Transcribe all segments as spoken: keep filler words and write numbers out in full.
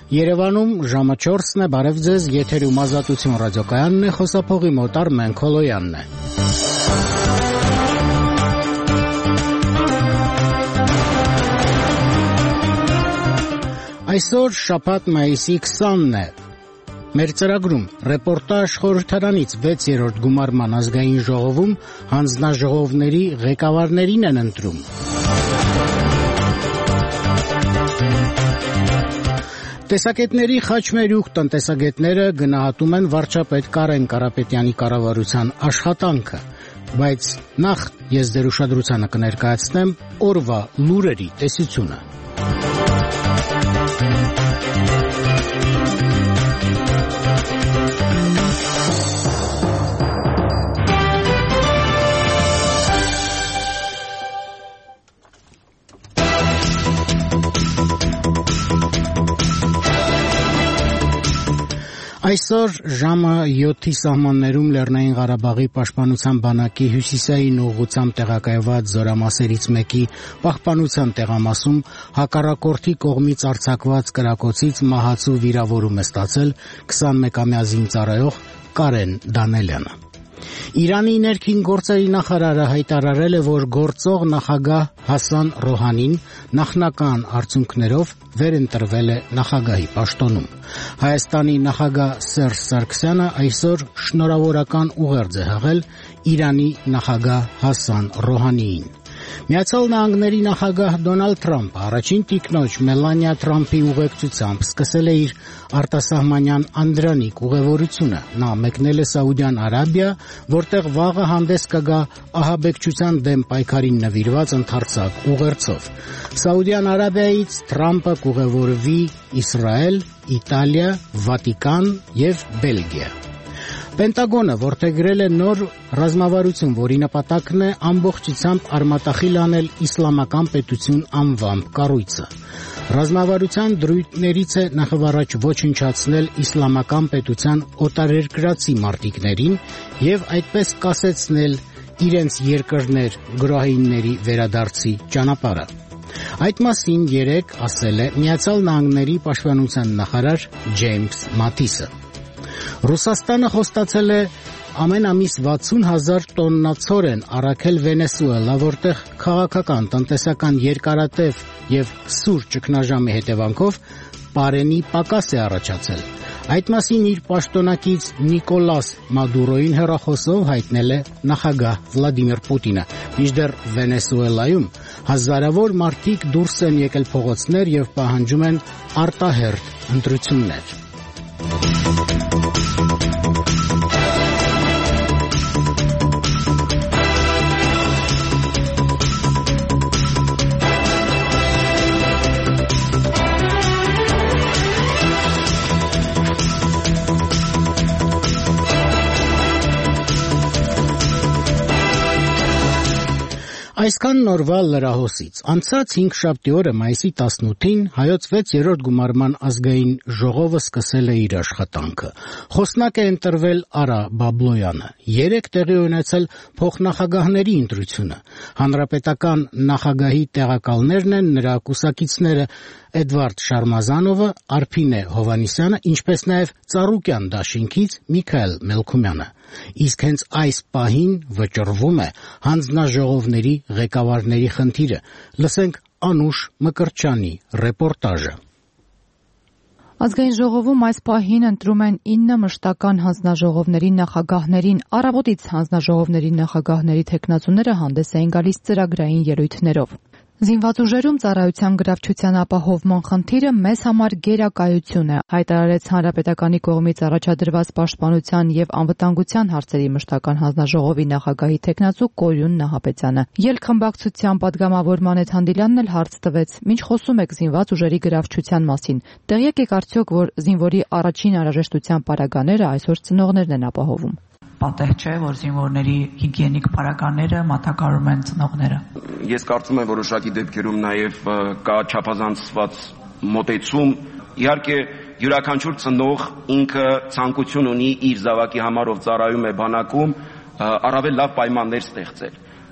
Երևանում ժամը չորսն է, բարև ձեզ, եթերում Ազատություն ռադիոկայանն է, խոսափողի մոտ Արմեն Քոլոյանն է։ Այսօր շաբաթ մայիսի քսանն է։ Մեր ծրագրում ռեպորտաժ խորհրդարանից վեցերորդ գումարման ազգային ժողովում հանձնաժողովների ղեկավարներին են ընտրում։ Տեսակետների խաչմերուկ տնտեսագետները գնահատում են վարչապետ Կարեն Կարապետյանի կառավարության աշխատանքը, բայց նախ ես ձեր ուշադրությանը կներկայացնեմ օրվա լուրերի տեսությունը։ Այսօր ժամը յոթի սահմաններում Լեռնային Ղարաբաղի պաշտպանության բանակի հյուսիսային ուղղությամբ տեղակայված զորամասերից մեկի պահպանության տեղամասում հակառակորդի կողմից արձակված կրակոցից մահացու վիրավորում է ստացել քսանմեկամյա զինծառայող Կարեն Դանելյանը։ Իրանի ներքին գործերի նախարարը հայտարարել է, որ գործող նախագահ Հասան Ռոհանին նախնական արդյունքներով վերընտրվել է նախագահի պաշտոնում։ Հայաստանի նախագահ Սերժ Սարգսյանը այսօր շնորհավորական ուղերձ է հղել Իրանի նախագահ Հասան Ռոհանիին։ Միացյալ Նահանգների նախագահ Դոնալդ Թրամփը առաջին տիկնոջ Մելանիա Թրամփի ուղեկցությամբ սկսել է իր արտասահմանյան անդրանիկ ուղևորությունը։ Նա մեկնել է Սաուդյան Արաբիա, որտեղ վաղը հանդես կգա ահաբեկչության դեմ պայքարին նվիրված ընդարձակ ուղերձով։ Սաուդյան Արաբիայից Թրամփը կուղևորվի Իսրայել, Իտալիա, Վատիկան եւ Բելգիա։ Պենտագոնը որդեգրել է նոր ռազմավարություն, որի նպատակն է ամբողջությամբ արմատախիլ անել իսլամական պետություն անվամբ կառույցը։ Ռազմավարության դրույթներից է նախավառաջ ոչնչացնել իսլամական պետության օտարերկրացի մարտիկներին եւ այդպես կասեցնել իրենց երկրներ գրոհայինների վերադարձի ճանապարհը։ Այդ մասին երեկ ասել է Միացյալ Նահանգների պաշտպանության նախարար Ջեյմս Մաթիսը։ Ռուսաստանը խոստացել է ամեն ամիս վաթսուն հազար տոննա ցորեն առաքել Վենեսուելա, որտեղ քաղաքական, տնտեսական երկարատև եւ սուր ճգնաժամի հետևանքով պարենի պակաս է առաջացել։ Այդ մասին իր պաշտոնակից Նիկոլաս Մադուրոին հեռախոսով հայտնել է նախագահ Վլադիմիր Պուտինը։ Մինչդեռ Վենեսուելայում հազարավոր մարդիկ դուրս են եկել փողոցներ եւ պահանջում են արտահերթ ընտրություններ։ Այսքան նորվա լրահոսից։ Անցած հինգշաբթի օրը մայիսի տասնութին հայոց վեցերորդ գումարման ազգային ժողովը սկսել է իր աշխատանքը։ Խոսնակ է ընտրվել Արա Բաբլոյանը։ Երեք տեղի ունեցել փոխնախագահների ընտրությունը։ Հանրապետական նախագահի տեղակալներն են նրա կուսակիցները Էդվարդ Շարմազանովը, Արփինե Հովանիսյանը, ինչպես նաև Ծառուկյան դաշինքից Միքայել Մելքումյանը։ Իսկ հենց այս պահին վճռվում է հանձնաժողովների ղեկավարների խնդիրը։ Լսենք Անուշ Մկրտչյանի ռեպորտաժը։ Ազգային ժողովում այս պահին ընտրում են ինը մշտական հանձնաժողովների նախագահներին։ Առավոտից հանձնաժողովների նախագահների թեկնածուները հանդես էին գալիս ծրագրային ելույթներով։ Զինված ուժերում ծառայության գրավչության ապահովման խնդիրը մեզ համար գերակայություն է, հայտարարեց Հանրապետականի կողմից առաջադրված պաշտպանության եւ անվտանգության հարցերի մշտական հանձնաժողովի նախագահի թեկնածու Կորյուն Նահապետյանը։ Ելքխմբակցության падգամավորման հետ Հանդիլյանն էլ հարց տվեց. «Ինչ խոսում եք զինված ուժերի գրավչության մասին։ Տեղյակ եք արդյոք, որ զինվորի առաջին անհրաժեշտության պարագաները այսօր ծնողներն են ապահովում»։ Պատեհ չէ, որ զինվորների հիգիենիկ պարագաները մատակարարում են ծնողները։ Ես կարծում եմ, որոշակի դեպքերում նաև կա չափազանցված մոտեցում։ Իհարկե, յուրաքանչյուր ծնող ինքը ցանկություն ունի իր զավակի համար, ով ծառայում է բանակում, առավել լավ պայմաններ ստեղծել։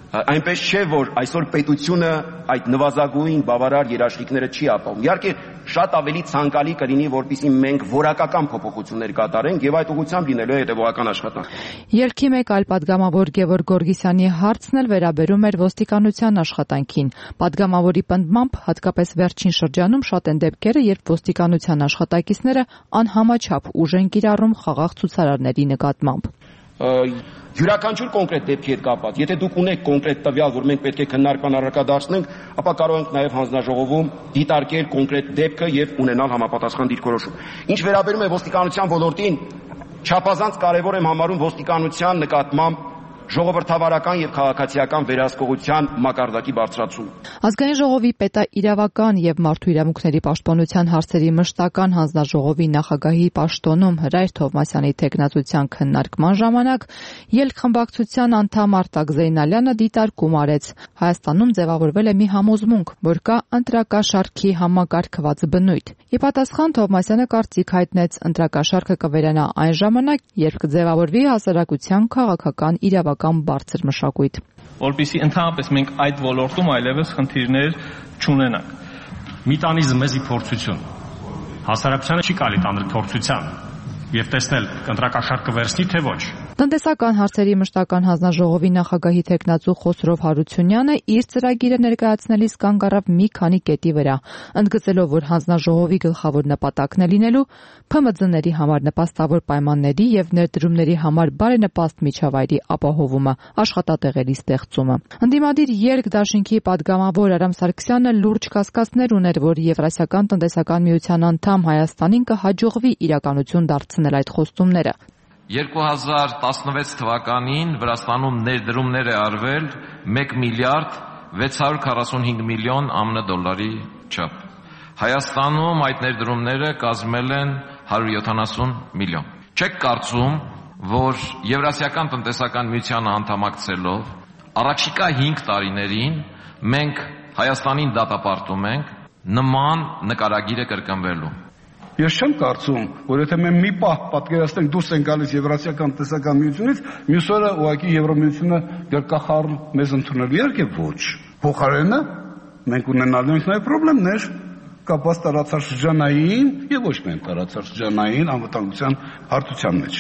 Այնպես չէ, որ այսօր պետությունը այդ նվազագույն բավարար երաշխիքները չի ապահովում։ Իհարկե, շատ ավելի ցանկալի կլինի, որպեսզի մենք որակական փոփոխություններ կատարենք եւ այդ ուղղությամբ լինելու է հետեւողական աշխատանք։ Ելքի մեկ այլ падգամավոր Գևորգ Գորգիսյանի հարցն էլ վերաբերում էր ոստիկանության աշխատանքին։ Падգամավորի պնդմամբ, հատկապես վերջին շրջանում շատ են դեպքերը, երբ ոստիկանության աշխատակիցները անհամաչափ ուժ են կիրառում խաղաղ ցուցարարների նկատմամբ։ Յուրաքանչյուր կոնկրետ դեպքի հետ կապված, եթե դուք ունեք կոնկրետ տվյալ, որ մենք պետք է քննարկման առարկադարձնենք, ապա կարող ենք նաև հանձնաժողովում դիտարկել կոնկրետ դեպքը եւ ունենալ համապատասխան դիրքորոշում։ Ինչ վերաբերում է ոստիկանության ոլորտին, չափազանց կարևոր եմ համարում ոստիկանության նկատմամբ ժողովրդավարական եւ քաղաքացիական վերահսկողության մակարդակի բարձրացում։ Ազգային ժողովի պետաիրավական եւ մարդու իրավունքների պաշտպանության հարցերի մշտական հանձնաժողովի նախագահի պաշտոնում Հրայր Թովմասյանի թեկնածության քննարկման ժամանակ ելք-խմբակցության անդամ Արտակ Զեյնալյանը դիտարկում արեց։ Հայաստանում ձևավորվել է մի համոզմունք, որ կա ընտրակաշարքի համակարգված բնույթ։ Ի պատասխան Թովմասյանը կարծիք հայտնեց, ընտրակաշարքը կվերանա այն ժամանակ, երբ կձևավորվի հասարակության քաղաքական իրավական բարձր մշակույթ։ Որպեսզի ընդհանրապես մենք այդ ոլորտում այլևս խնդիրներ չունենանք։ Մի տանից մեզի փորձություն։ Հասարակությանը չի կարելի տանել փորձության եւ տեսնել ընտրակաշարքը վերցնի թե ոչ։ Տնտեսական հարցերի մշտական հանձնաժողովի նախագահի թեկնածու Խոսրով Հարությունյանը իր ծրագիրը ներկայացնելիս կանգ առավ մի քանի կետի վրա, ընդգծելով, որ հանձնաժողովի գլխավոր նպատակն է լինելու ՓՄԶ-ների համար նպաստավոր պայմանների եւ ներդրումների համար բարենպաստ միջավայրի ապահովումը, աշխատատեղերի ստեղծումը։ Ընդդիմադիր երկդաշինքի падգամավոր Արամ Սարգսյանը լուրջ կասկածներ ուներ, որ Եվրասիական տնտեսական միության անդամ Հայաստանին կհաջողվի իրականություն դարձնել այդ խոստումները։ երկու հազար տասնվեց թվականին Վրաստանում ներդրումներ է արվել մեկ միլիարդ վեց հարյուր քառասունհինգ միլիոն ԱՄՆ դոլարի չափ։ Հայաստանում այդ ներդրումները կազմել են հարյուր յոթանասուն միլիոն։ Չեք կարծում, որ Եվրասիական տնտեսական միությանը անդամակցելով առաջիկա հինգ տարիներին մենք Հայաստանին դատապարտում ենք նման նկարագիրը կրկնվելու։ Ես չեմ կարծում, որ եթե մենք մի պահ պատկերացնենք դուրս են գալիս Եվրասիական տնտեսական միությունից, մյուս օրը ուղղակի Եվրամիությունը գրկախառն մեզ ընդունել, իհարկե ոչ։ Փոխարենը մենք ունենալու ենք նաև խնդիրներ կապված տարածաշրջանային եւ ոչ միայն տարածաշրջանային անվտանգության հարթության մեջ։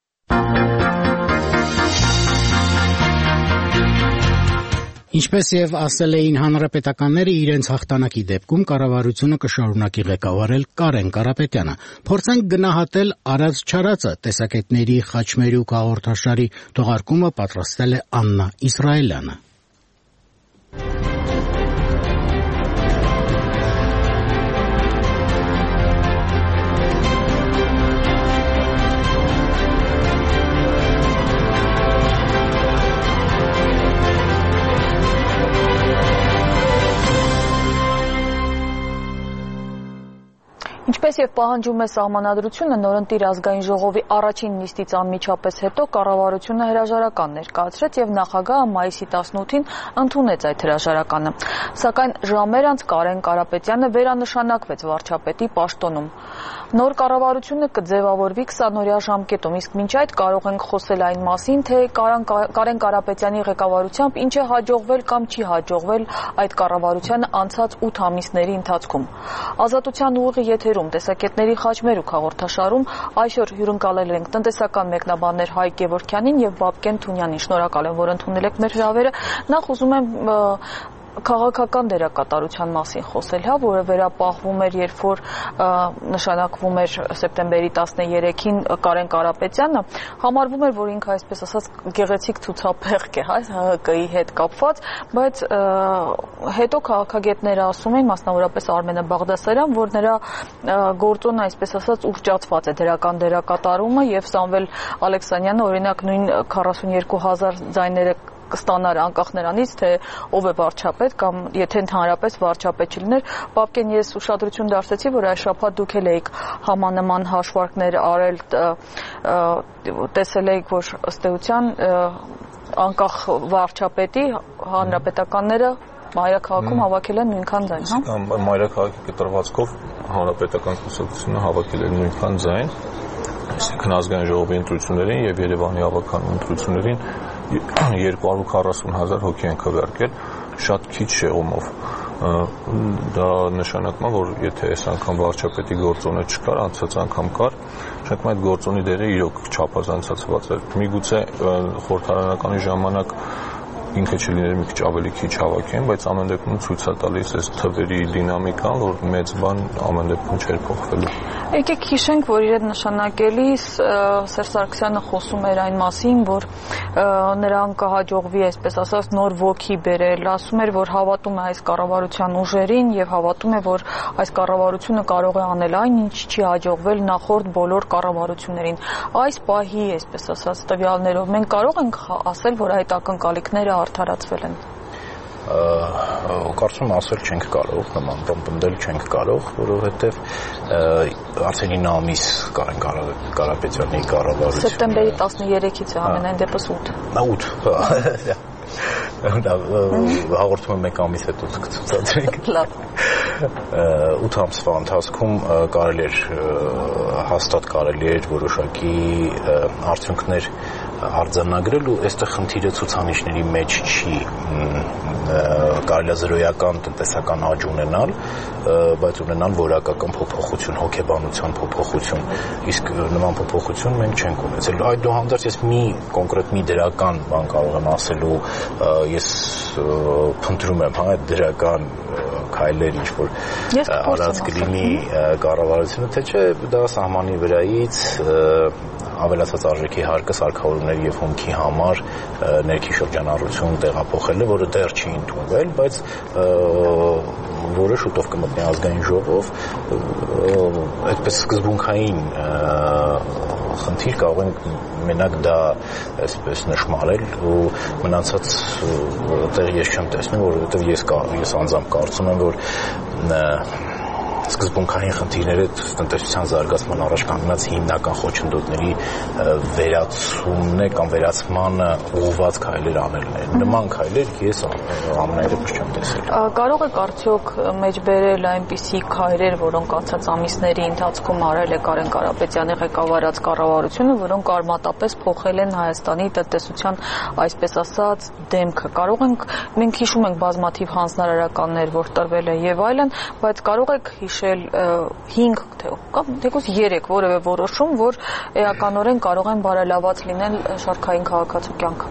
Ինչպես եւ ասել էին հանրապետականները, իրենց հաղթանակի դեպքում կառավարությունը կշարունակի ղեկավարել Կարեն Կարապետյանը։ Փորձենք գնահատել արած չարածը տեսակետների խաչմերուկ հաղորդաշարի թողարկումը պատրաստել է Աննա Իսրայելյանը։ Ինչպես եւ պահանջում է սահմանադրությունը, նորընտիր ազգային ժողովի առաջին նիստից անմիջապես հետո կառավարությունը հրաժարական ներկայացրեց եւ նախագահը մայիսի տասնութին ընդունեց այդ հրաժարականը։ Սակայն ժամեր անց Կարեն Կարապետյանը վերանշանակվեց վարչապետի պաշտոնում։ Նոր կառավարությունը կձևավորվի քսանօրյա ժամկետում, իսկ մինչ այդ կարող ենք խոսել այն մասին, թե Կարեն Կարապետյանի ղեկավարությամբ ինչ է հաջողվել կամ չի հաջողվել այդ կառավարությանը անցած ութ ամիսների ընթացքում։ Ազատության ուղի եթերում տեսակետների խաչմերուկ հաղորդաշարում այսօր հյուրընկալել ենք տնտեսական մեկնաբաններ Հայկ Գևորգյանին եւ Բաբկեն Թունյանին։ Շնորհակալ եմ, որ ընդունել եք մեր հրավերը։ Նախ ուզում եմ քաղաքական դերակատարության մասին խոսել, հա, որը վերապահվում էր, երբ որ նշանակվում էր սեպտեմբերի տասներեքին Կարեն Կարապետյանը, համարվում էր, որ ինքը այսպես ասած գեղեցիկ ցուցափեղկ է, հա, Հ Հ Կ-ի հետ կապված, բայց հետո քաղաքագետները ասում էին, մասնավորապես Արմենը Բաղդասարյան, որ նրա գործոնը այսպես ասած ուռճացված է դրական դերակատարումը եւ Սամվել Ալեքսանյանը օրինակ նույն քառասունյոթ հազար ձայները կստանար անկախ նրանից, թե ով է վարչապետ կամ եթե ընդհանրապես վարչապետ չլիներ։ Բաբկեն, ես ուշադրություն դարձեցի, որ այս շաբաթ դուք էլ եք համանման հաշվարկներ արել, տեսել եք, որ ըստ էության անկախ վարչապետի հանրապետականները մայրաքաղաքում հավաքել են նույնքան ձայն, հա։ Մայրաքաղաքի կտրվածքով հանրապետական կուսակցությունը հավաքել է նույնքան ձայն, այսինքն ազգային ժողովի ընտրություններին եւ Երևանի ավականու ընտրություններին երկու հարյուր քառասուն հազար հոգի են քվեարկել, շատ քիչ շեղումով։ Դա նշանակում է, որ եթե այս անգամ վարչապետի գործոնը չկար, անցած անգամ կար, նշանակում է այդ գործոնի դերը իրոք չափազանցված էր։ Միգուցե խորհրդարանականի ժամանակ ինքը չլիներ մի քիչ ավելի քիչ հավաքեն, բայց ամեն դեպքում ցույց է տալիս այս թվերի դինամիկան, որ մեծ բան ամեն դեպքում չէր փոխվելու։ Եկեք հիշենք, որ իր նշանակելիս Սերժ Սարգսյանը խոսում էր այն մասին, որ նրան կհաջողվի, այսպես ասած, նոր ոգի բերել, ասում էր, որ հավատում է այս կառավարության ուժերին եւ հավատում է, որ այս կառավարությունը կարող է անել այն, ինչ չի հաջողվել նախորդ բոլոր կառավարություններին։ Այս պահի, այսպես ասած, տվյալներով մենք կարող ենք ասել, որ այդ ակնկալիքները արդարացվել են։ Կարծում եմ ասել չենք կարող, նման բան պնդել չենք կարող, որովհետև արդեն ինը ամիս Կարեն Կարապետյանի կառավարությունը սեպտեմբերի տասներեքից է, ամենայն դեպս ութ։ ութ, հաղորդում եմ մեկ ամիս հետո ցուցադրենք։ Լավ։ ութ ամսվա ընթացքում կարելի էր հաստատ կարելի էր որոշակի արդյունքներ արձանագրել ու այստեղ խնդիրը ցուցանիշների մեջ չի, կարելի է զրոյական տնտեսական աճ ունենալ, բայց ունենալ որակական փոփոխություն, հոգեբանության փոփոխություն, իսկ նման փոփոխություն մենք չենք ունեցել։ Այդուհանդերձ ես մի կոնկրետ մի դրական բան կարող եմ ասելու, ես փնտրում եմ, հա, այդ դրական քայլեր, ինչ որ արած կլինի կառավարությունը, թե չէ դա սահմանի վրայից ավելացած արժեքի հարկը սարքավորումների եւ հումքի համար ներքի շրջանառություն տեղափոխելը, որը դեռ չի ընդունվել, բայց որը շուտով կմտնի ազգային ժողով, այդպես սկզբունքային խնդիր կարող ենք մենակ դա այսպես նշмарել ու մնացած այդտեղ ես չեմ տեսնում, որովհետեւ ես ես անձամբ կարծում եմ, որ սկզբունքային խնդիրները տնտեսության զարգացման առաջ կանգնած հիմնական խոչընդոտների վերացումն է կամ վերացմանը ուղղված քայլեր անելն է։ Նման քայլեր ես ամենայն դեպս չեմ տեսել։ Կարող եք արդյոք մեջբերել այնպիսի քայլեր, որոնք անցած ամիսների ընթացքում արել է Կարեն Կարապետյանի ղեկավարած կառավարությունը, որոնք արմատապես փոխել են Հայաստանի տնտեսության, այսպես ասած, դեմքը։ Կարող ենք մենք հիշում ենք բազմաթիվ հանձնարարականներ, որ տրվել է եւ այլն, բայց կարող եք հիշել հինգ թե կամ թեկուզ երեք որևէ որոշում, որ էականորեն կարող են բարելաված լինել շարքային քաղաքացու կյանքը։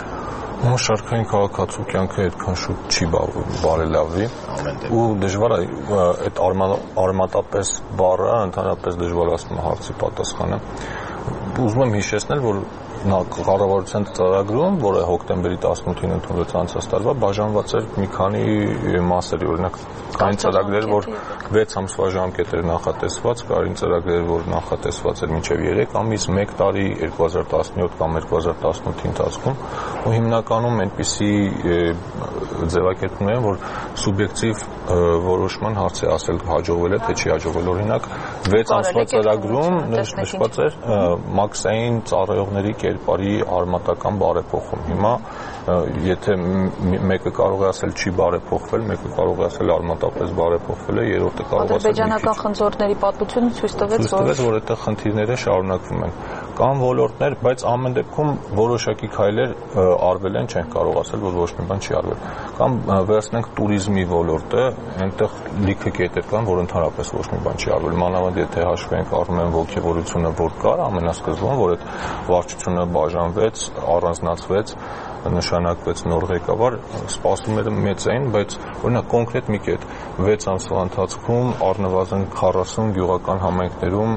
Ու շարքային քաղաքացու կյանքը այդքան շուտ չի բարելավվի ու դժվար է այդ արմատապես բառը ընդհանրապես դժվարացնում է հարցի պատասխանը։ Ուզում եմ հիշեցնել, որ կառավարության ծրագրում, որը հոկտեմբերի տասնութին ընդունվեց անցած տարվա, բաժանված էր մի քանի մասերի, օրինակ կային ծրագրեր, որ վեց ամսվա ժամկետ էր նախատեսված, կային ծրագրեր, որ նախատեսված էր մինչև երեք ամիս, մեկ տարի, երկու հազար տասնյոթ կամ երկու հազար տասնութի ընթացքում, ու հիմնականում այնպիսի ձևակերպումներ են, որ սուբյեկտիվ որոշման հարց է ասել հաջողվել է, թե չի հաջողվել։ Օրինակ վեց ամսվա ծրագրում նշված էր մաքսային ծառայողների կերպարի արմատական բարեփոխում։ Հիմա եթե մեկը կարող է ասել չի բարեփոխվել, մեկը կարող է ասել արմատապես բարեփոխվել է, երրորդը կարող է ասել ադրբեջանական խնձորների պատմությունը ցույց տվեց, որ այդտեղ խնդիրները շարունակվում են։ Կան ոլորտներ, բայց ամեն դեպքում որոշակի քայլեր արվել են, չենք կարող ասել, որ ոչ մի բան չի արվել։ Կամ վերցնենք туриզմի ոլորտը, այնտեղ լիքը կետեր կան, որ ընդհանրապես ոչ մի բան չի արվել։ Մանավանդ եթե հաշվենք առնեն ոգևորությունը, որ կար ամենասկզբում, որ այդ վարչությունը բաժանվեց, առանձնացվեց, նշանակվեց նոր ղեկավար, սպասումները մեծ էին, բայց օրինակ կոնկրետ մի կետ վեց ամսվա ընթացքում առնվազն քառասուն գյուղական համայնքներում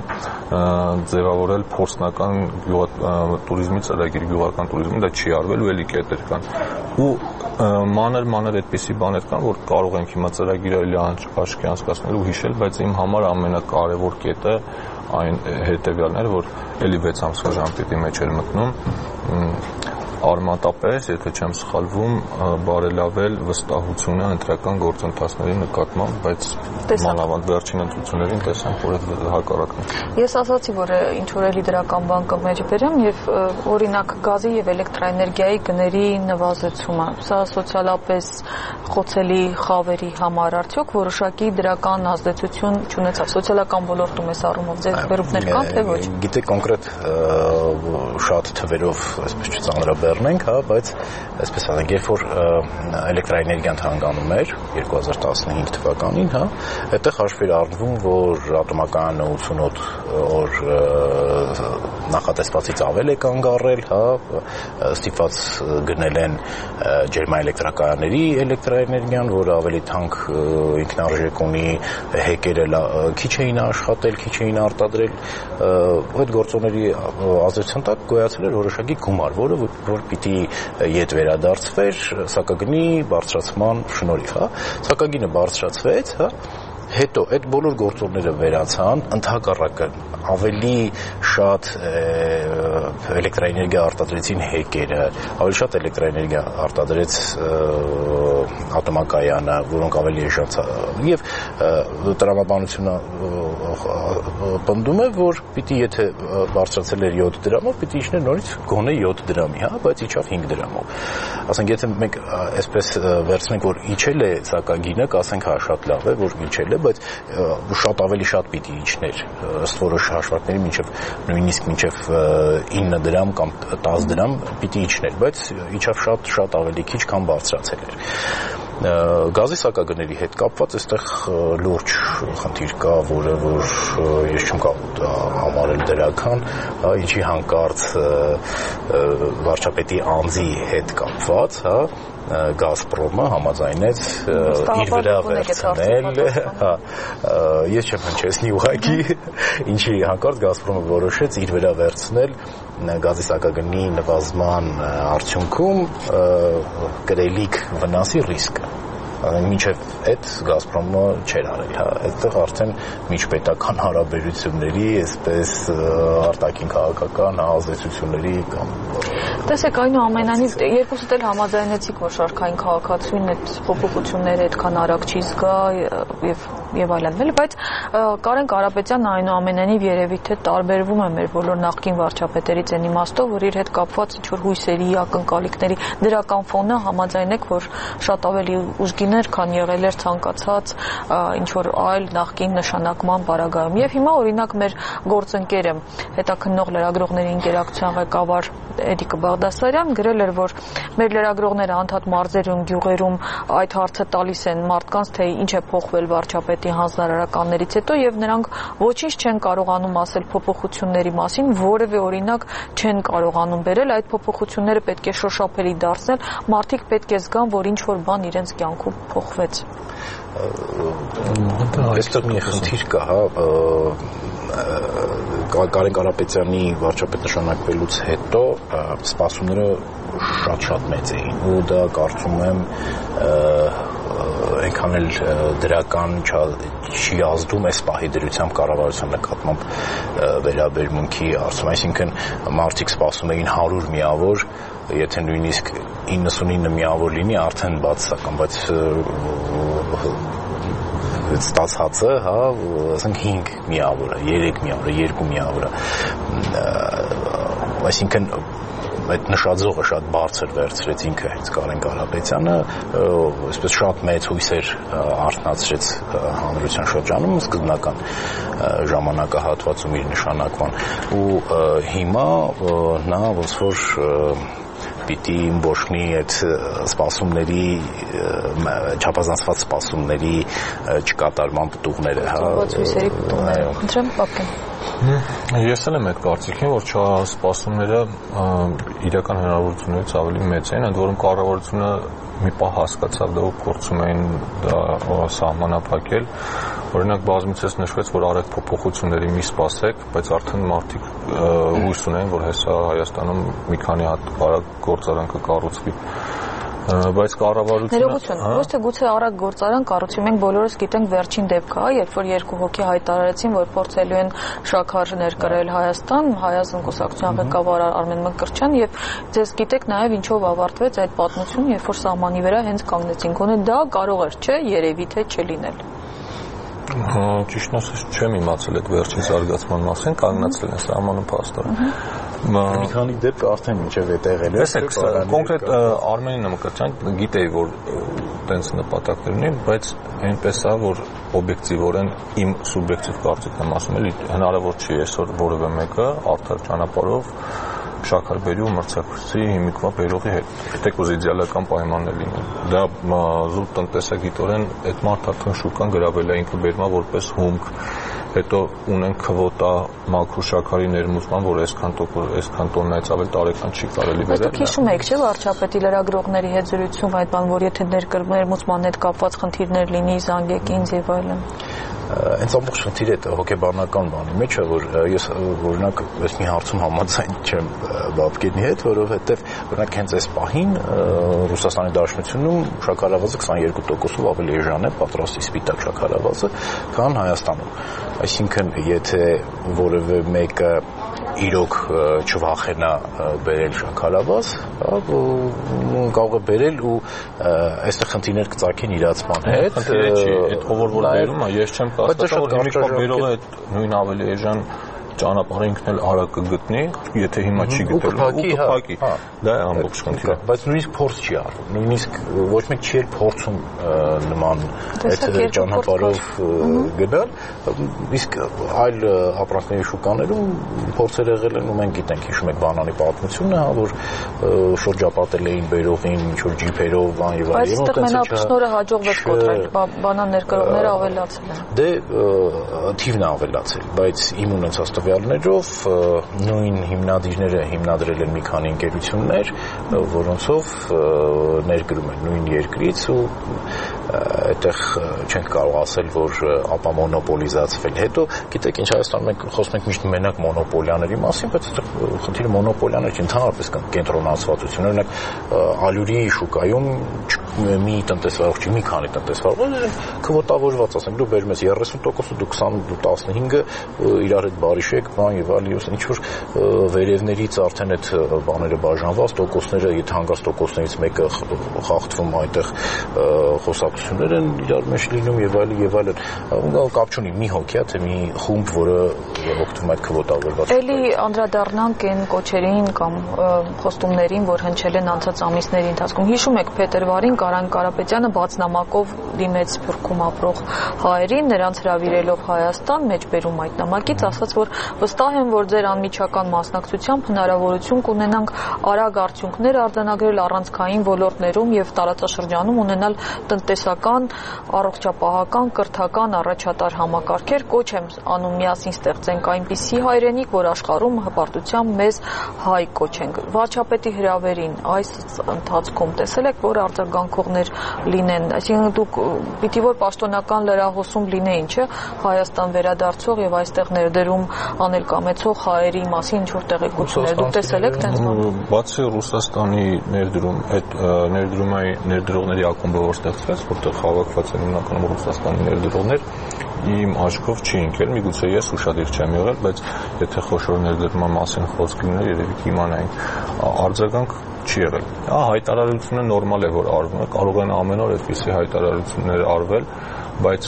ձևավորել փորձնական туриզմի ծրագիր, գյուղական туриզմի, դա չի արվել ու էլի կետեր կան։ Ու մանր-մանր այդպիսի բաներ կան, որ կարող ենք հիմա ծրագիրը էլի աչքի անցկացնել ու հիշել, բայց իմ համար ամենակարևոր կետը այն հետևյալն էր, որ էլի վեց ամսվա ժամկետի մեջ էր մտնում արմատապես, եթե չեմ սխալվում, բարելավել վստահությունը ընտրական գործընթացների նկատմամբ, բայց մանավանդ վերջին ընտրություններին տեսանք, որ հակառակն է։ Ես ասացի, որ ինչ որ էլի դրական բան կմեջբերեմ եւ օրինակ գազի եւ էլեկտրաէներգիայի գների նվազեցումը։ Սա սոցիալապես խոցելի խավերի համար արդյոք որոշակի դրական ազդեցություն չունեցավ սոցիալական ոլորտում այս առումով ձեր վերումներ կան թե ոչ։ Գիտեք կոնկրետ շատ թվերով, այսպես չծանրաբեռ կմեռնենք, հա, բայց այսպես ասենք, երբ որ էլեկտրաէներգիան թանկանում էր երկու հազար տասնհինգ թվականին, հա, այդտեղ հաշվի էր առնվում, որ ատոմակայանը ութսունոթ օր նախատեսվածից ավել է կանգ առել, հա, ստիպված գնել են ջերմաէլեկտրակայանների էլեկտրաէներգիան, որը ավելի թանկ ինքնարժեք ունի, հեկերը քիչ էին աշխատել, քիչ էին արտադրել, այդ գործոնների ազդեցության տակ գոյացել էր որոշակի գումար, որը որ պիտի ետ վերադարձվեր սակագնի բարձրացման շնորհիվ, հա, սակագինը բարձրացվեց, հա, հետո այդ բոլոր գործոնները վերացան, ընդհակառակը ավելի շատ էլեկտրաէներգիա արտադրեցին հեկերը, ավելի շատ էլեկտրաէներգիա արտադրեց ատոմակայանը, որոնք ավելի էժանացան, եւ տրամաբանությունը պնդում է, որ պիտի եթե բարձրացել էր յոթ դրամով, պիտի իջներ նորից գոնե յոթ դրամի, հա, բայց իջավ հինգ դրամով։ Ասենք եթե մենք այսպես վերցնենք, որ իջել է սակագինը, կասենք հա շատ լավ է, որ իջել է, բայց շատ ավելի շատ պիտի իջներ ըստ որոշ հաշվարկների մինչև նույնիսկ մինչև ինը դրամ կամ տասը դրամ պիտի իջներ, բայց իջավ շատ շատ ավելի քիչ, քան բարձրացել էր։ Գազի սակագների հետ կապված այստեղ լուրջ խնդիր կա, որը որ ես չեմ կարող համարել դրական, հա, ինչի հանկարծ վարչապետի անձի հետ կապված, հա, Գազպրոմը համաձայնեց իր վրա վերցնել, հա, ես չեմ հնչեցնի ուղղակի, ինչի հանկարծ Գազպրոմը որոշեց իր վրա վերցնել գազի սակագնի նվազման արդյունքում կրելիք վնասի ռիսկը։ Մինչև այդ Գազպրոմը չէր արել, հա, այդտեղ արդեն միջպետական հարաբերությունների, այսպես արտաքին քաղաքական ազդեցությունների կամ Տեսեք, այնուամենայնիվ երկուսդ էլ համաձայնեցիք, որ շարքային քաղաքացիին այդ փոփոխությունները այդքան արագ չի զգա եւ եւ այլն, էլի, բայց Կարեն Կարապետյանն այնուամենայնիվ երևի թե տարբերվում է մեր բոլոր նախկին վարչապետերից այն իմաստով, որ իր հետ կապված ինչ որ հույսերի, ակնկալիքների դրական ֆոնը համաձայնեք, որ շատ ավելի ուժգին քան եղել էր ցանկացած ինչ որ այլ նախկին նշանակման պարագայում։ Եվ հիմա օրինակ մեր գործընկերը հետաքննող լրագրողների ինտերակցիան ղեկավար Էդիկ Բաղդասարյան գրել էր, որ մեր լրագրողները անդադ մարզերում, գյուղերում այդ հարցը տալիս են մարդկանց, թե ինչ է փոխվել վարչապետի հանձնարարականներից հետո եւ նրանք ոչինչ չեն կարողանում ասել փոփոխությունների մասին, որևէ օրինակ չեն կարողանում բերել, այդ փոփոխությունները պետք է շոշափելի դարձնել, մարդիկ պետք է զգան, որ ինչ որ բան իրենց կյանքում փոխվեց։ Այստեղ մի խնդիր կա, հա, Կարեն Կարապետյանի վարչապետ նշանակվելուց հետո սպասումները շատ-շատ մեծ էին, ու դա կարծում եմ այնքան էլ դրական չի ազդում այս պահի դրությամբ կառավարության նկատմամբ վերաբերմունքի արդյունքում, այսինքն մարդիկ սպասում էին հարյուր միավոր, եթե նույնիսկ իննսունինը միավոր լինի, արդեն բացասական, բայց ստացածը, հա, ասենք հինգ միավորը, երեք միավորը, երկու միավորը, այսինքն այդ նշաձողը շատ բարձր վերցրեց ինքը հենց Կարեն Կարապետյանը, այսպես շատ մեծ հույսեր արթնացրեց հանրության շրջանում սկզբնական ժամանակահատվածում իր նշանակման, ու հիմա նա ոնց որ պիտի ոչ մի այդ սպասումների չափազանցված սպասումների չկատարման պտուղները, հա, Խնդրեմ, Պապկեն։ Ես էլ եմ այդ կարծիքին, որ սպասումները իրական հնարավորություններից ավելի մեծ են, ընդ որում կառավարությունը մի պահ հասկացավ դա ու փորձում էին դա սահմանափակել, օրինակ բազմիցս նշվեց, որ արագ փոփոխությունների մի սպասեք, բայց արդեն մարդիկ հույս ունեն, որ հեսա Հայաստանում մի քանի հատ արագ գործարան կկառուցվի, բայց կառավարությունը ներողություն, ոչ թե գուցե արագ գործարան կառուցվի, մենք բոլորս գիտենք վերջին դեպքը, հա, երբ որ երկու հոգի հայտարարեցին, որ փորձելու են շաքար ներկրել Հայաստան, Հայաստան կուսակցության ղեկավար Արմեն Մկրտչյան, եւ ձեզ գիտեք նաեւ ինչով ավարտվեց այդ պատմությունը, երբ որ սահմանի վրա հենց կանգնեցին, գոնե դա կարող էր, չէ, երևի թե չլինել։ Ճիշտն ասած չեմ իմացել այդ վերջին զարգացման մասին, կանգնացել են սահմանը փաստորեն։ Մի քանի դեպք արդեն մինչև այդ եղել է։ Տեսեք, կոնկրետ Արմենը Մկրտչյան գիտեի, որ տենց նպատակներ ունի, բայց այնպես է, որ օբյեկտիվորեն իմ սուբյեկտիվ կարծիքն եմ ասում, էլի հնարավոր չի այսօր որևէ մեկը արդար ճանապարհով շաքար բերի ու մրցակցի հիմիկվա բերողի հետ։ Թեկուզ իդեալական պայմաններ լինեն։ Դա զուտ տնտեսագիտորեն այդ մարդատուն շուկան գրավել է ինքը բերումա որպես հումք, հետո ունեն քվոտա մաքրու շաքարի ներմուծման, որ այսքան տոկոս, այսքան տոննայից ավել տարեկան չի կարելի վերել։ Դուք հիշում եք, չէ՞, վարչապետի լրագրողների հետ զրույցում այդ բան, որ եթե ներմուծման հետ կապված խնդիրներ լինի, զանգեք ինձ եւ այլն։ Հենց ամբողջ խնդիրը այդ հոգեբանական բանի մեջ է, որ ես օրինակ այս մի հարցում համաձայն չեմ Բաբկենի հետ, որովհետև օրինակ հենց այս պահին Ռուսաստանի Դաշնությունում շաքարավազը քսաներկու տոկոսով ավելի էժան է պատրաստի սպիտակ շաքարավազը, քան Հայաստանում։ Այսինքն, եթե որևէ մեկը իրոք չվախենա բերել շաքարավազ, կարող է բերել ու այստեղ խնդիրներ կծագեն իրացման հետ։ Խնդիրը չի, այդ ով որ բերում է, ես չեմ կասկածում, որ հիմիկվա բերողը այդ նույն ավելի էժան ճանապարհը ինքն էլ արագ կգտնի, եթե հիմա չի գտել, ու կփակի։ Դա է ամբողջ խնդիրը։ Բայց նույնիսկ փորձ չի արվում, նույնիսկ ոչ մեկ չի փորձում նման այդ ճանապարհով գնալ, իսկ այլ ապրանքների շուկաներում փորձեր եղել են ու մենք գիտենք, հիշում եք բանանի պատմությունը, որ շրջապատել էին բերողին ինչ-որ ջիփերով, բան եւ այլն։ Բայց այստեղ մենակ շնորհը հաջողվեց կոտրել, բանան ներկրողները ավելացել են։ Դե թիվն ավելացել, բայց իմ ունեցած տվյալներով նույն հիմնադիրները հիմնադրել են մի քանի ընկերություններ, որոնցով ներկրում են նույն երկրից ու այդտեղ չենք կարող ասել, որ ապա մոնոպոլիզացվել։ Հետո, գիտեք, ինչ Հայաստանում մենք խոսում ենք միշտ մենակ մոնոպոլիաների մասին, բայց այդտեղ խնդիրը մոնոպոլիաներ չի, ընդհանրապես կենտրոնացվածություն։ Օրինակ, ալյուրի շուկայում մի տնտեսվարող չի, մի քանի տնտեսվարող, քվոտավորված, ասենք, դու բերում ես երեսուն տոկոս, դու քսան, դու տասնհինգը իրար հետ բարիշեք, բան եւ այլն, ինչ որ վերևներից արդեն այդ բաները բաժանված, տոկոսները, եթե հանգած տոկոսներից մեկը խախտվում այդտեղ խոսակցություններ են իրար մեջ լինում եւ այլն եւ այլն։ Կապ չունի մի հոգի, թե մի խումբ, որը օգտվում այդ քվոտավորված։ Էլի անդրադառնանք այն կոչերին կամ խոստումներին, որ հնչել են անցած ամիսների ընթացքում։ Հիշում եք փետրվարին Կարեն Կարապետյանը բացնամակով դիմեց Սփյուռքում ապրող հայերին, նրանց հրավիրելով Հայաստան, մեջբերում այդ նամակից, ասաց, որ վստահ եմ, որ ձեր անմիջական մասնակցությամբ հնարավորություն կունենանք արագ արդյունքներ արձանագրել առանցքային ոլորտներում եւ տարածաշրջանում ունենալ տնտեսական, առողջապահական, կրթական առաջատար համակարգեր, կոչ եմ անում միասին ստեղծենք այնպիսի հայրենիք, որ աշխարհում հպարտությամբ մեզ հայ կոչենք։ Վարչապետի հրավերին այս ընթացքում տեսել եք, որ արձագանքողներ լինեն, այսինքն դուք պիտի որ պաշտոնական լրահոսում լինեին, չէ՞, Հայաստան վերադարձող եւ այստեղ ներդրում անել կամեցող հայերի մասին ինչ որ տեղեկություններ դուք տեսել եք տենց բան։ Բացի Ռուսաստանի ներդրում, այդ ներդրումայի ներդրողների ակումբը որ ստեղծվեց, որտեղ հավաքված են հիմնականում Ռուսաստանի ներդրողներ, իմ աչքով չի ընկել, միգուցե ես ուշադիր չեմ եղել, բայց եթե խոշոր ներդրման մասին խոսք լիներ, երևի կիմանայինք, արձագանք չի եղել։ Հա, հայտարարությունը նորմալ է, որ արվում է, կարող են ամեն օր այդպիսի հայտարարություններ արվել, բայց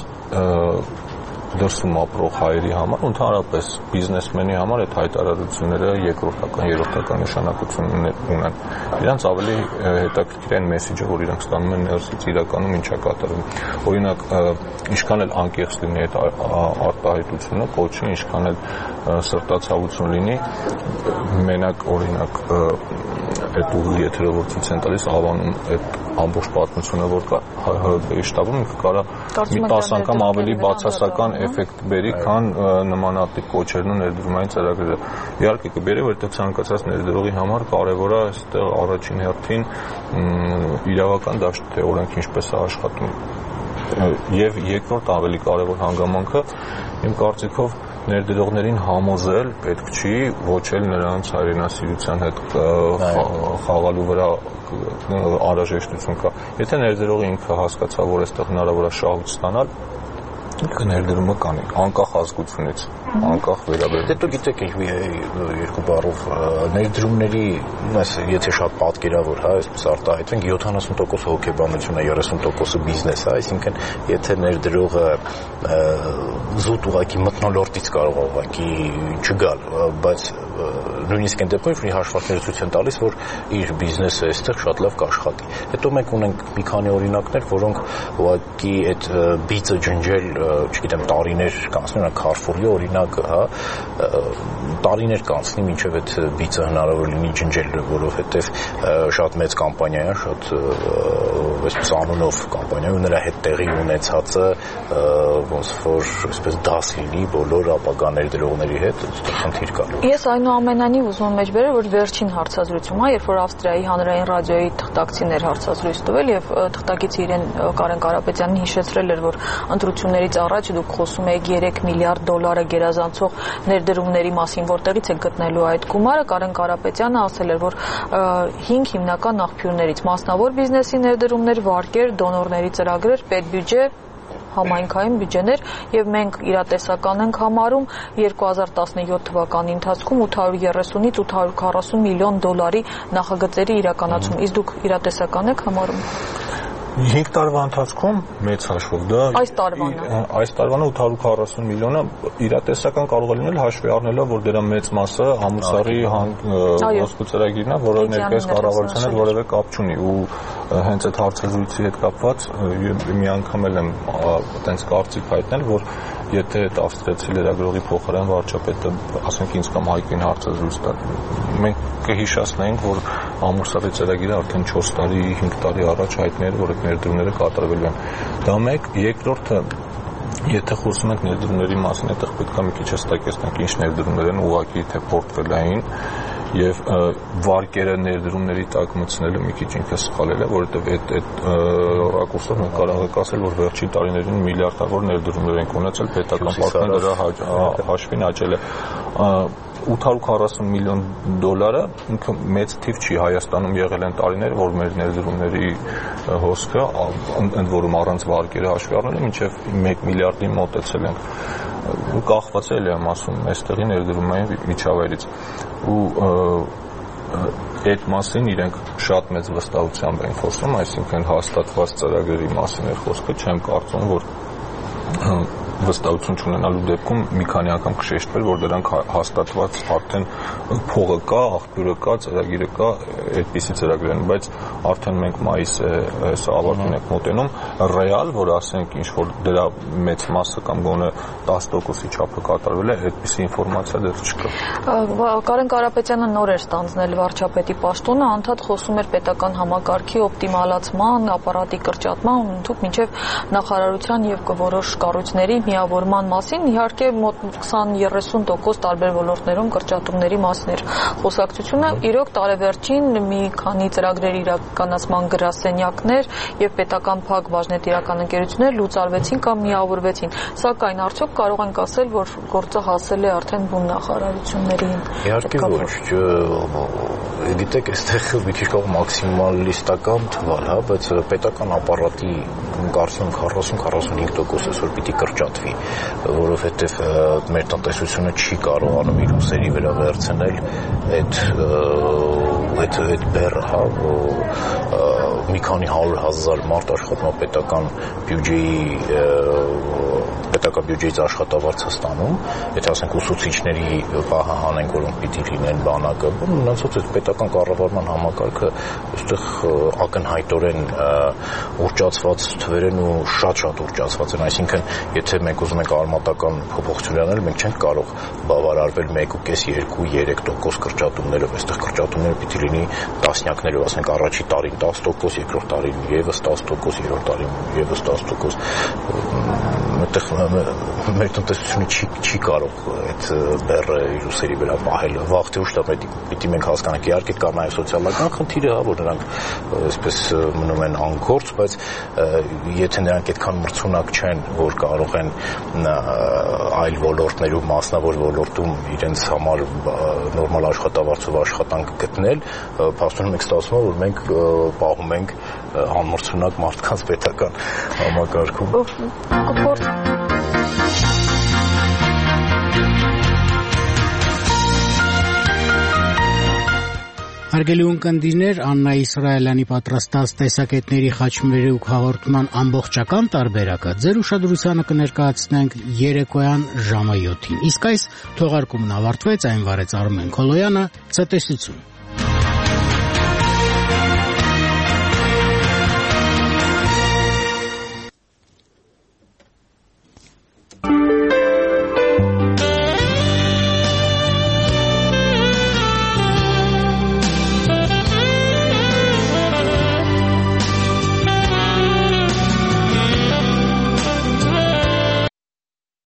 դրսում ապրող հայերի համար, ընդհանրապես բիզնեսմենի համար այդ հայտարարությունները երկրորդական, երրորդական նշանակություն ունեն։ Իրանց ավելի հետաքրքիր են մեսեջը, որ իրանք ստանում են ներսից իրականում ինչա կատարում։ Օրինակ, ինչքան էլ անկեղծ լինի այդ արտահայտությունը, կոչի, ինչքան էլ սրտացավություն լինի, մենակ օրինակ այդ ուղի եթերը որ ցույց են տալիս հավանում այդ ամբողջ պատմությունը որ կա ՀՀ շտաբում ինքը կարա մի տասը անգամ ավելի բացասական էֆեկտ բերի, քան նմանատիպ կոչերն ու ներդրումային ծրագրերը։ Իհարկե կբերի, որովհետև ցանկացած ներդրողի համար կարևոր է այստեղ առաջին հերթին իրավական դաշտ, թե օրենք ինչպես է աշխատում։ Եվ երկրորդ ավելի կարևոր հանգամանքը իմ կարծիքով ներդրողներին համոզել պետք չի, ոչ էլ նրանց հայրենասիրության հետ խաղալու վրա անհրաժեշտություն կա։ Եթե ներդրողը ինքը հասկացա, որ այստեղ հնարավոր է շահույթ ստանալ, ինքը ներդրումը կանի, անկախ ազգությունից, անկախ վերաբերյալ։ Դե դու գիտեք, ինչ երկու բառով ներդրումների, եթե շատ պատկերավոր, հա, այսպես արտահայտվենք, յոթանասուն տոկոս հոգեբանություն է, երեսուն տոկոսը բիզնես է, այսինքն եթե ներդրողը զուտ ուղղակի մթնոլորտից կարող է ուղղակի չգալ, բայց նույնիսկ այն դեպքում որ հաշվարկները ցույց են տալիս, որ իր բիզնեսը այստեղ շատ լավ կաշխատի։ Հետո մենք ունենք մի քանի օրինակներ, որոնք ուղղակի այդ բիծը ջնջել չգիտեմ, տարիներ կանցնի, օրինակ Carrefour-ի օրինակը, հա, տարիներ կանցնի, մինչև այդ բիծը հնարավոր լինի ջնջել, որովհետև շատ մեծ կամպանիա է, շատ այսպես անունով կամպանիա, ու նրա հետ տեղի ունեցածը ոնց որ այսպես դաս լինի բոլոր ապագա ներդրողների հետ, խնդիր կա։ Ես այնուամենայնիվ ուզում եմ մեջբերել, որ վերջին հարցազրույցում, հա, երբ որ Ավստրիայի հանրային ռադիոյի թղթակցիներ հարցազրույց տվել եւ թղթակիցը իրեն Կարեն Կարապետյանին հիշեցրել էր, որ ընտրություններից առաջ դուք խոսում եք երեք միլիարդ դոլարը գերազանցող ներդրումների մասին, որտեղից է գտնելու այդ գումարը, Կարեն Կարապետյանը ասել էր, որ հինգ հիմնական աղբյուրներից մասնավոր բիզնեսի ներդրումներ, վարկեր, դոնորների ծրագրեր, պետբյուջե, համայնքային բյուջեներ եւ մենք իրատեսական ենք համարում երկու հազար տասնյոթ թվականի ընթացքում ութ հարյուր երեսունից ութ հարյուր քառասուն միլիոն դոլարի նախագծերի իրականացում, իսկ դուք իրատեսական եք համարում։ հինգ տարվա ընթացքում մեծ հաշվով դա այս տարվանը այս տարվանը ութ հարյուր քառասուն միլիոնը իրատեսական կարող է լինել հաշվի առնելով, որ դրա մեծ մասը Ամուսարի ոսկու ծրագիրն է, որը ներկայիս կառավարության հետ որևէ կապ չունի ու հենց այդ հարցազրույցի հետ կապված մի անգամ էլ եմ այտենց կարծիք հայտնել, որ եթե այդ ավստրիացի լրագրողի փոխարեն վարչապետը, ասենք ինձ կամ Հայկին հարցազրույց տա, մենք կհիշացնենք, որ Ամուսարի ծրագիրը արդեն չորս տարի, հինգ տարի առաջ հայտնել էր, որ այդ ներդրումները կատարվելու են։ Դա մեկ, երկրորդը, եթե խոսում ենք ներդրումների մասին, այդտեղ պետք է մի քիչ հստակեցնենք ինչ ներդրումներ են, ուղղակի թե պորտֆելային եւ վարկերը ներդրումների տակ մտցնելը մի քիչ ինքը սխալել է, որովհետեւ այդ այդ ռակուրսով մենք կարող ենք ասել, որ վերջին տարիներին միլիարդավոր ներդրումներ են ունեցել, պետական պարտքերը դրա հաշվին աճել է ութ հարյուր քառասուն միլիոն դոլարը ինքը մեծ թիվ չի, Հայաստանում եղել են տարիներ, որ մեր ներդրումների հոսքը ընդ որում առանց վարկերը հաշվի առնելու մինչև մեկ միլիարդի մոտեցել ենք ու կախված էլ եմ ասում այստեղի ներդրումային միջավայրից ու այդ մասին իրենք շատ մեծ վստահությամբ են խոսում, այսինքն հաստատված ծրագրերի մասին է խոսքը, չեմ կարծում, որ վստահություն չունենալու դեպքում մի քանի անգամ կշեշտվել, որ դրանք հաստատված արդեն փողը կա, աղբյուրը կա, ծրագիրը կա, այդպիսի ծրագրեր են, բայց արդեն մենք մայիսը հեսա ավարտին ենք մոտենում, ռեալ, որ ասենք ինչ որ դրա մեծ մասը կամ գոնե տասը տոկոսի չափը կատարվել է, այդպիսի ինֆորմացիա դեռ չկա։ Կարեն Կարապետյանը նոր էր ստանձնել վարչապետի պաշտոնը, անդադ խոսում էր պետական համակարգի օպտիմալացման, ապարատի կրճատման, ընդհանուր մինչև նախարարության եւ որոշ կառույցների միավորման մասին, իհարկե մոտ քսան երեսուն տոկոս տարբեր ոլորտներում կրճատումների մասին էր խոսակցությունը, իրոք տարեվերջին մի քանի ծրագրերի իրականացման գրասենյակներ եւ պետական փակ բաժնետիրական ընկերություններ լուծարվեցին կամ միավորվեցին, սակայն արդյոք կարող ենք ասել, որ գործը հասել է արդեն բուն նախարարություններին։ Իհարկե ոչ, գիտեք, այստեղ մի քիչ կարող մաքսիմալիստական թվալ, հա, բայց պետական ապարատի կարծում քառասուն քառասունհինգ տոկոս այսօր պիտի կրճատվի, որովհետև մեր տնտեսությունը չի կարողանում իր ուսերի վրա վերցնել այդ այդ այդ բեռը, հա, մի քանի հարյուր հազար մարդ աշխատում է պետական բյուջեի պետական բյուջեից աշխատավարձ ստանում, եթե ասենք ուսուցիչների պահը հանենք, որոնք պիտի լինեն բանակը, մնացած այդ պետական կառավարման համակարգը այստեղ ակնհայտորեն ուռճացված թվեր են ու շատ-շատ ուռճացված են, այսինքն եթե մենք ուզում ենք արմատական փոփոխություն անել, մենք չենք կարող բավարարվել մեկ ու կես, երկու, երեք տոկոս կրճատումներով, այստեղ կրճատումները պիտի լինի տասնյակներով, ասենք առաջի տարին տասը տոկոս, երկրորդ տարին եւս տասը տոկոս, երրորդ տարին եւս տասը տոկոս, այդտեղ մեր տնտեսությունը չի չի կարող այդ բեռը իր ուսերի վրա պահել, վաղ թե ուշ դա պիտի մենք հասկանանք, իհարկե կա նաև սոցիալական խնդիրը, հա, որ նրանք այսպես մնում են անգործ, բայց եթե նրանք այդքան մրցունակ չեն, որ կարող են այլ ոլորտներում, մասնավոր ոլորտում իրենց համար նորմալ աշխատավարձով աշխատանք գտնել, փաստորեն մենք ստացվում է, որ մենք պահում ենք անմրցունակ մարդկանց պետական համակարգում։ Հարգելի ունկնդիրներ, Աննա Իսրայելյանի պատրաստած տեսակետների խաչմերուկ հաղորդման ամբողջական տարբերակը ձեր ուշադրությանը կներկայացնենք երեկոյան ժամը յոթին։ Իսկ այս թողարկումն ավարտվեց, այն վարեց Արմեն Քոլոյանը, ցտեսություն։